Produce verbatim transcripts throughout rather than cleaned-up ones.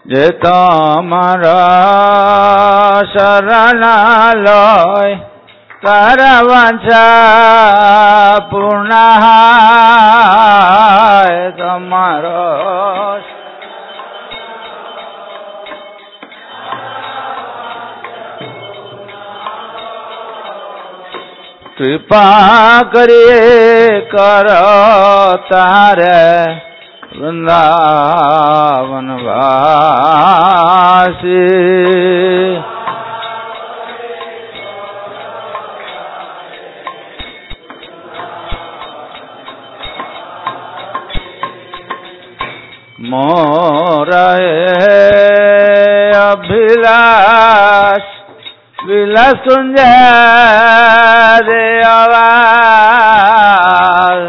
যে তোমার শরণালয় তার বাঞ্ছা পূর্ণ হয় তোমার कृपा करिए करो तारे वृंदावन वासी मोरा अभिलाष विलास रे आवाज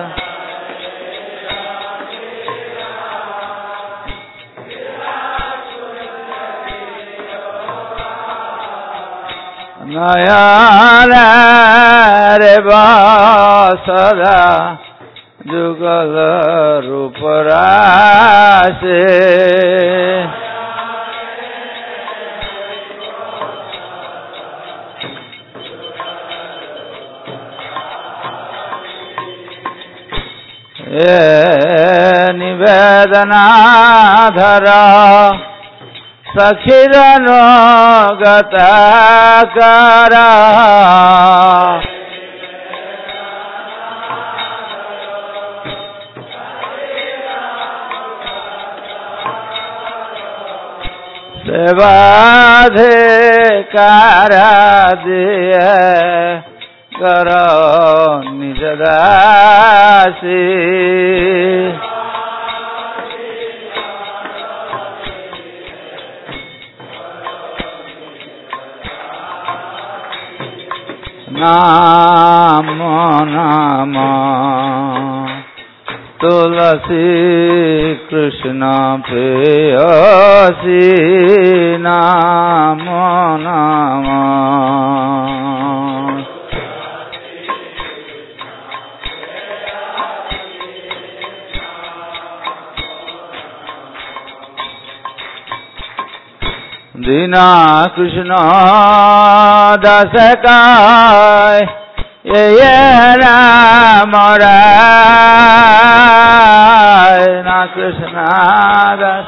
नयन रे बासरा जुगल रूप राशे निवेदना धरा सखीरनो गता करा सेवाधे कारा दिए करो निज दासी नाम नाम तुलसी कृष्ण प्रेयसी नाम नाम दीना कृष्ण दास काय ये ये राम राय ना कृष्ण दास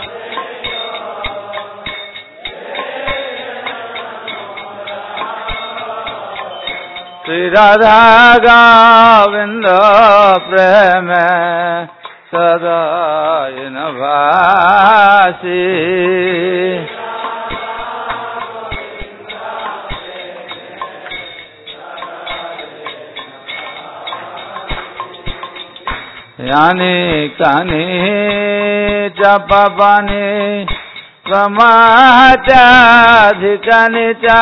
श्री राधा गोविंद प्रेम सदा नभासी यानी कानी जपानी प्रमाचाधिकानी चा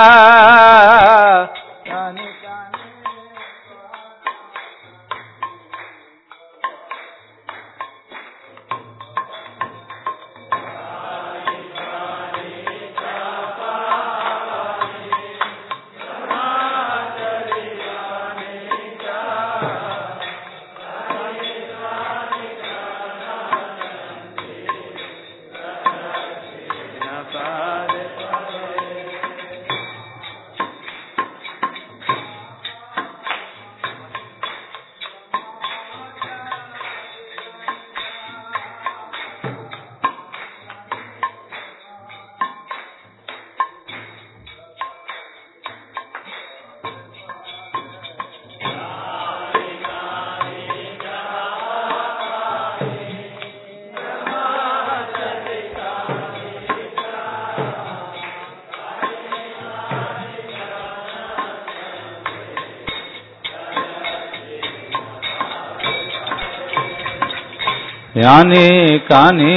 यानी कानी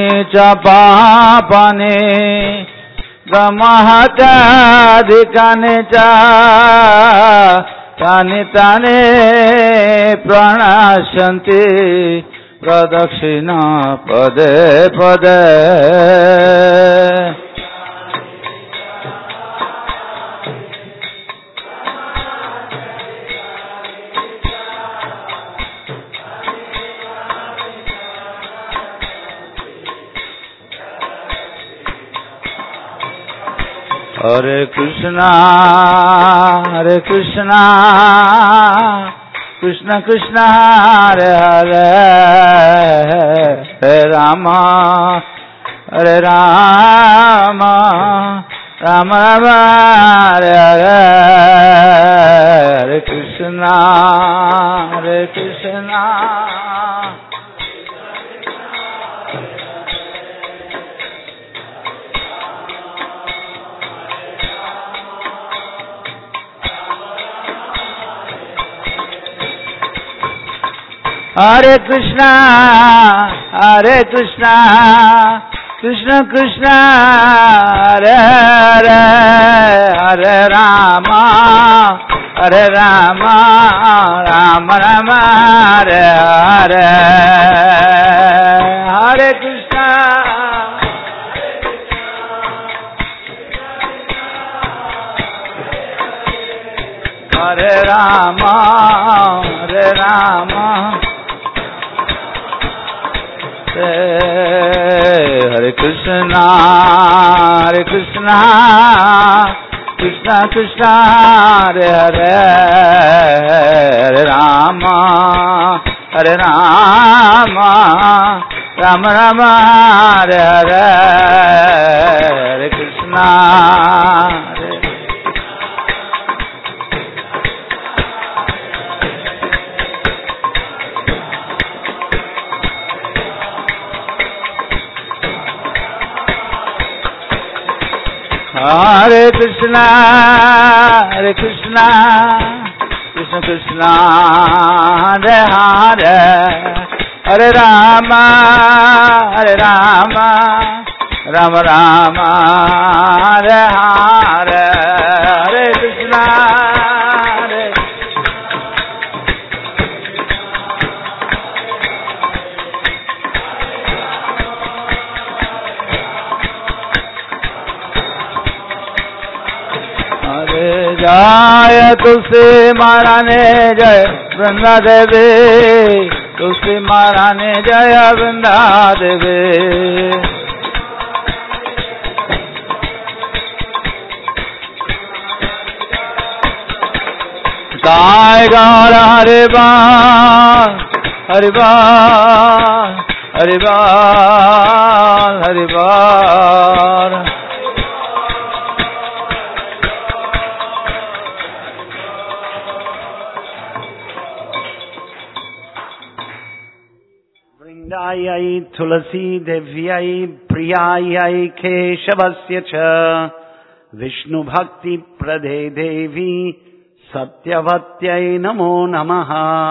चपापने गमहताधिकाने चा तानि तानि प्रणश्यन्ति प्रदक्षिणा पदे पदे Hare Krishna, Hare Krishna, Krishna Krishna, Hare Hare, Hare Rama, Hare Rama, Rama Rama, Hare Hare, Hare Krishna, Hare Krishna. Hare Krishna, Hare Krishna, Krishna Krishna, Hare Hare, Hare Rama, Hare Rama, Rama Rama, Hare Hare, Hare Krishna. Hare Rama, Hare Rama, Hare Krishna, Hare Krishna, Krishna Krishna, Hare Hare, Hare Rama, Hare Rama, Rama Rama, Hare Hare, Hare Krishna. Hare Krishna, Hare Krishna, Krishna Krishna, Hare Hare, Hare Rama, Hare Rama, Rama Rama, Hare Hare, Hare Krishna, Hare जय तुलसी महारानी जय वृंदा देवी, तुलसी महारानी जय वृंदा देवी। गाय गौर हरि बोल, हरि बोल, हरि बोल, हरि बोल। वृंदायै तुलसी देव्यै प्रियायै केशवस्य च विष्णु भक्ति प्रदे देवी सत्यवत्यै नमो नमः।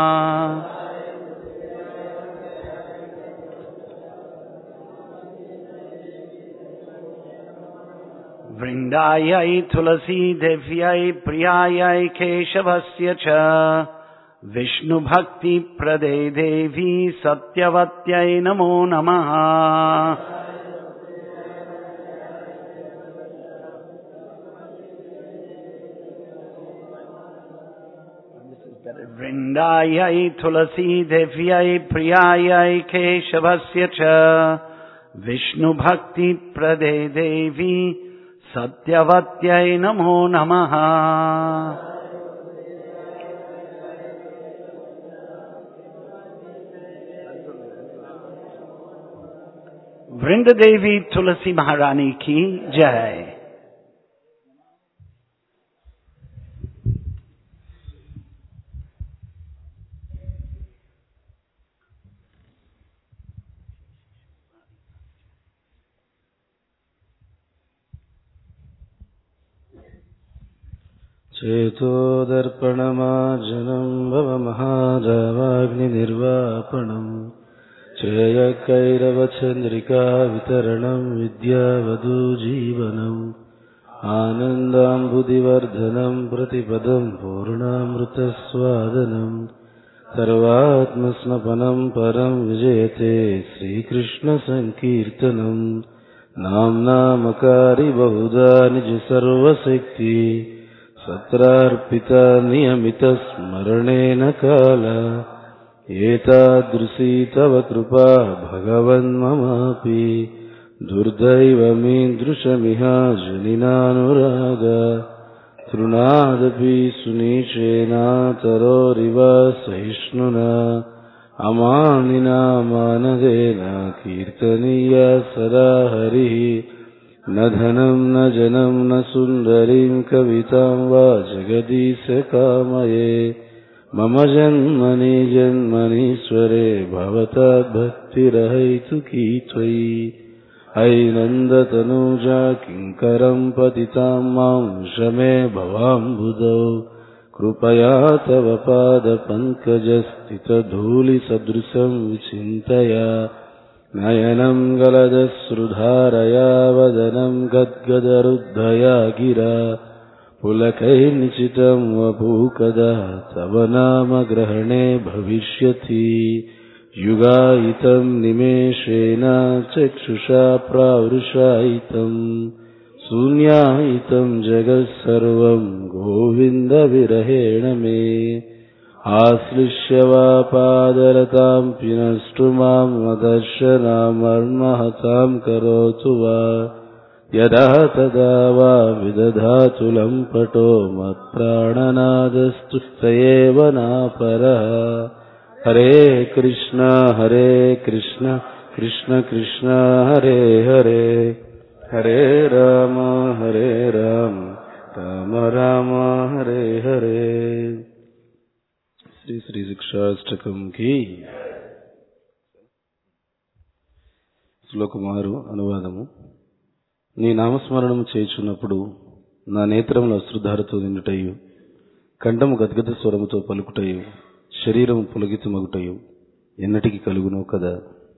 वृंदायै तुलसी देव्यै प्रियायै केशवस्य च विष्णु भक्ति प्रदे देवी सत्यवत्यै नमो नमः। वृंदायै तुलसी देव्यै प्रियायै केशवस्य च विष्णु भक्ति प्रदे देवी सत्यवत्यै नमो नमः। वृंद देवी तुलसी महारानी की जय। चेतोदर्पणमार्जनं भवमहाजावाग्निर्वापणम् श्रेयकैरवचन्द्रिका वितरणं विद्यावधूजीवनम् आनन्दाम्बुदिवर्धनं प्रतिपदं पूर्णामृतस्वादनं सर्वात्मस्नपनं परं विजयते श्रीकृष्णसङ्कीर्तनम् नाम्नामकारि बहुधा निज सर्वशक्ति सत्रार्पिता नियमितस्मरणेन काल एतादृशी तव कृपा भगवन् ममापि दुर्दैवमीदृशमिह जनिनानुराग तृणादपि सुनीचेनातरोरिव सहिष्णुना अमानिना मानदेन कीर्तनीय सदा हरिः न धनं न जनं न सुन्दरीं कवितां वा जगदीश कामये मम जन्मनि जन्मनीश्वरे भवतद्भक्तिरहैतुकी त्वयि अयि नन्दतनूजा किङ्करं पतितां मां शमे भवाम्बुधौ कृपया तव पादपङ्कजस्थितधूलिसदृशं विचिन्तय नयनं गलदश्रुधारया वदनं गद्गदरुद्धया गिरा पुलकैर्निचितं वपुकदा तव नाम ग्रहणे भविष्यति युगायितं निमेषेण चक्षुषा प्रावृषायितं शून्यायितं जगत्सर्वं गोविन्दविरहेण मे आश्लिष्य वा पादरतां पिनष्टु मां मदर्शनामर्महतां करोतु वा यदा तदा वा विदधातु लम्पटो मत्प्राणनादस्तु स एव नापरः हरे कृष्ण हरे कृष्ण कृष्ण कृष्ण हरे हरे हरे राम हरे राम राम राम हरे हरे శ్రీ శ్రీ శిక్షాష్టకంకి శ్లోకం ఆరు అనువాదము. నీ నామస్మరణము చేయుచున్నప్పుడు నా నేత్రములు అశ్రుధారతో నిండుటయు కంఠము గద్గద స్వరముతో పలుకుటయు శరీరము పులగితమగుటయు ఎన్నటికి కలుగునో కదా.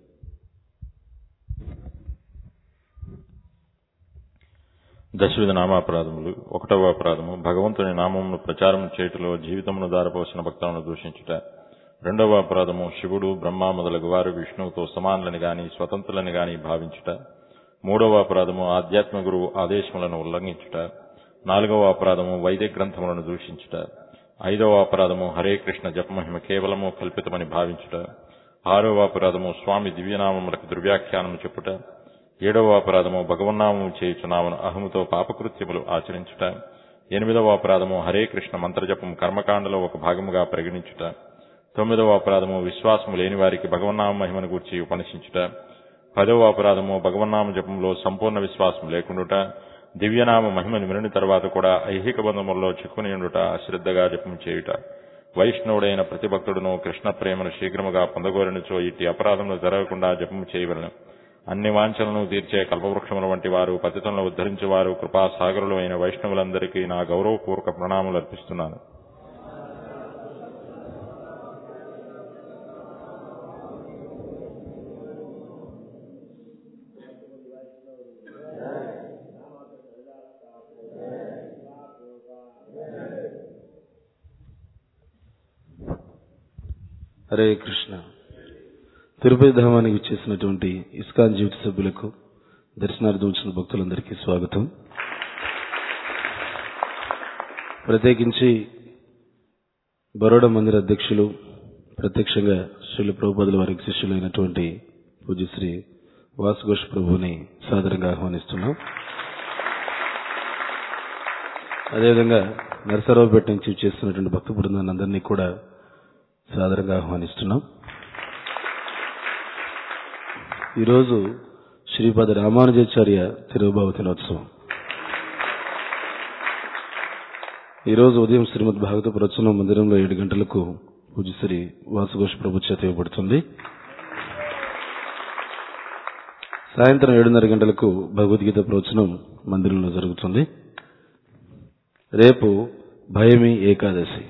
దశవిధ నామాపరాధములు. ఒకటవ అపరాధము భగవంతుని నామమును ప్రచారం చేయుటలో జీవితమును దారపోసిన భక్తులను దూషించుట. రెండవ అపరాధము శివుడు బ్రహ్మ మొదలగు వారు విష్ణువుతో సమానులని గాని స్వతంత్రులని గాని భావించుట. మూడవ అపరాధము ఆధ్యాత్మ గురువు ఆదేశములను ఉల్లంఘించుట. నాలుగవ అపరాధము వైదిక గ్రంథములను దూషించుట. ఐదవ అపరాధము హరే కృష్ణ జపమహిమ కేవలము కల్పితమని భావించుట. ఆరవ అపరాధము స్వామి దివ్యనామములకు దుర్వ్యాఖ్యానము చెప్పుట. ఏడవ అపరాధము భగవన్నామము చేయుచున్నామను అహముతో పాపకృత్యములు ఆచరించుట. ఎనిమిదవ అపరాధము హరే కృష్ణ మంత్రజపం కర్మకాండలో ఒక భాగముగా పరిగణించుట. తొమ్మిదవ అపరాధము విశ్వాసము లేని వారికి భగవన్నామ మహిమను గూర్చి ఉపన్యసించుట. పదవ అపరాధము భగవన్నామ జపంలో సంపూర్ణ విశ్వాసం లేకుండుట. దివ్యనామ మహిమను విని తర్వాత కూడా ఐహిక బంధములలో చిక్కుని ఉండుట, అశ్రద్ధగా జపం చేయుట. వైష్ణవుడైన ప్రతి భక్తుడును కృష్ణ ప్రేమను శీఘ్రముగా పొందగోరనిచో ఇట్టి అపరాధములు జరగకుండా జపము చేయవలెను. అన్ని వాంఛలను తీర్చే కల్పవృక్షముల వంటి వారు, పతితులను ఉద్ధరించేవారు, కృపాసాగరులు అయిన వైష్ణవులందరికీ నా గౌరవపూర్వక ప్రణామములు అర్పిస్తున్నాను. హరే కృష్ణ. తిరుపతి ధామానికి విచ్చేసినటువంటి ఇస్కాన్ జీవిత సభ్యులకు, దర్శనార్థం వచ్చిన భక్తులందరికీ స్వాగతం. ప్రత్యేకించి బరోడా మందిర అధ్యక్షులు, ప్రత్యక్షంగా శ్రీల ప్రభుపాదుల వారికి శిష్యులైనటువంటి పూజ్యశ్రీ వాసుఘోష్ ప్రభువుని సాదరంగా ఆహ్వానిస్తున్నాం. అదేవిధంగా నరసరావుపేట నుంచి చేస్తున్నటువంటి భక్త బృందాన్ని అందరినీ కూడా సాదరంగా ఆహ్వానిస్తున్నాం. ఈరోజు శ్రీపాద రామానుజాచార్య తిరుభావ దినోత్సవం. ఈరోజు ఉదయం శ్రీమద్ భాగవత ప్రవచనం మందిరంలో ఏడు గంటలకు పూజ్యశ్రీ వాసుఘోష్ ప్రభు చేత ఇవ్వబడుతుంది. సాయంత్రం ఏడున్నర గంటలకు భగవద్గీత ప్రవచనం మందిరంలో జరుగుతుంది. రేపు భయమి ఏకాదశి.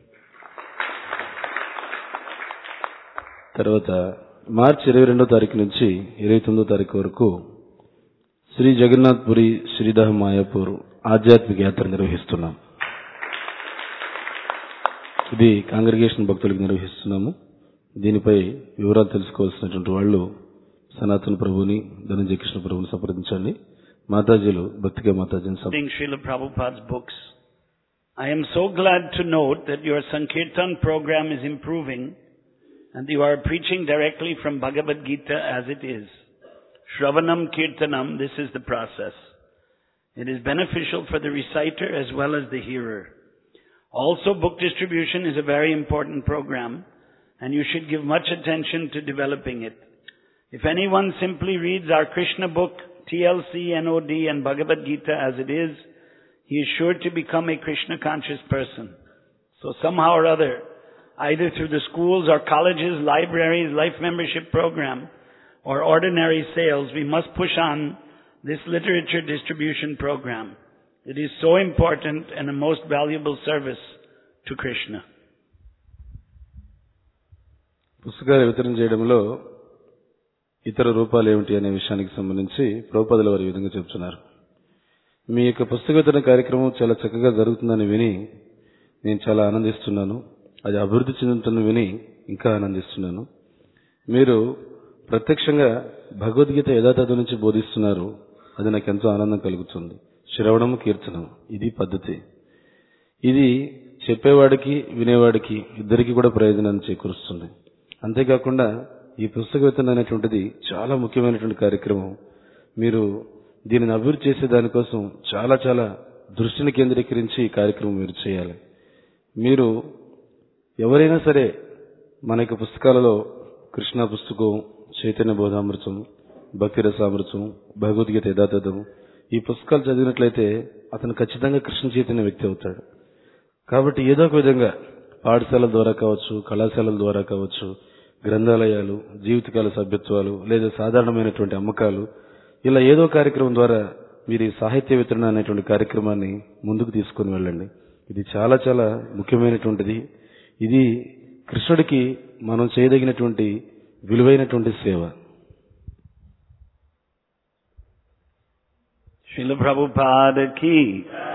తర్వాత మార్చి ఇరవై రెండో తారీఖు నుంచి ఇరవై తొమ్మిదో తారీఖు వరకు శ్రీ జగన్నాథ్ పురి శ్రీధామ్ మాయాపూర్ ఆధ్యాత్మిక యాత్ర నిర్వహిస్తున్నాం. ఇది కాంగ్రిగేషన్ భక్తులకు నిర్వహిస్తున్నాము. దీనిపై వివరాలు తెలుసుకోవాల్సినటువంటి వాళ్ళు సనాతన ప్రభుని, ధనంజయ కృష్ణ ప్రభుని సంప్రదించండి. మాతాజీలు భక్తిగా మాతాజీని Srila Prabhupada's books. I am so glad to note that your Sankirtan program is improving and you are preaching directly from Bhagavad Gita as it is. Shravanam Kirtanam, this is the process. It is beneficial for the reciter as well as the hearer. Also, book distribution is a very important program, and you should give much attention to developing it. If anyone simply reads our Krishna book, T L C, N O D, and Bhagavad Gita as it is, he is sure to become a Krishna conscious person. So somehow or other, either through the schools or colleges, libraries, life membership program, or ordinary sales, we must push on this literature distribution program. It is so important and a most valuable service to Krishna. పుస్తకాలు వితరణ చేయడంలో ఇతర రూపాలు ఏమిటి అనే విషయానికి సంబంధించి ప్రభుపాదుల వారు ఈ విధంగా చెప్తున్నారు. మీ యొక్క పుస్తక వితరణ కార్యక్రమం చాలా చక్కగా జరుగుతుందని విని నేను చాలా ఆనందిస్తున్నాను. అది అభివృద్ధి చెందుతున్న విని ఇంకా ఆనందిస్తున్నాను. మీరు ప్రత్యక్షంగా భగవద్గీత యథాతథ నుంచి బోధిస్తున్నారు. అది నాకు ఎంతో ఆనందం కలుగుతుంది. శ్రవణము కీర్తనం, ఇది పద్ధతి. ఇది చెప్పేవాడికి వినేవాడికి ఇద్దరికి కూడా ప్రయోజనాన్ని చేకూరుస్తుంది. అంతేకాకుండా ఈ పుస్తక వితరణ అనేటువంటిది చాలా ముఖ్యమైనటువంటి కార్యక్రమం. మీరు దీనిని అభివృద్ధి చేసే దానికోసం చాలా చాలా దృష్టిని కేంద్రీకరించి ఈ కార్యక్రమం మీరు చేయాలి. మీరు ఎవరైనా సరే మన యొక్క పుస్తకాలలో కృష్ణ పుస్తకం, చైతన్య బోధామృతం, భక్తి రసామృతం, భగవద్గీత యథాతథం ఈ పుస్తకాలు చదివినట్లయితే అతను ఖచ్చితంగా కృష్ణ చైతన్య వ్యక్తి అవుతాడు. కాబట్టి ఏదో ఒక విధంగా పాఠశాలల ద్వారా కావచ్చు, కళాశాలల ద్వారా కావచ్చు, గ్రంథాలయాలు, జీవితకాల సభ్యత్వాలు లేదా సాధారణమైనటువంటి అమ్మకాలు, ఇలా ఏదో కార్యక్రమం ద్వారా మీరు ఈ సాహిత్య వితరణ అనేటువంటి కార్యక్రమాన్ని ముందుకు తీసుకుని వెళ్ళండి. ఇది చాలా చాలా ముఖ్యమైనటువంటిది. ఇది కృష్ణుడికి మనం చేయదగినటువంటి విలువైనటువంటి సేవ. Srila Prabhupada ki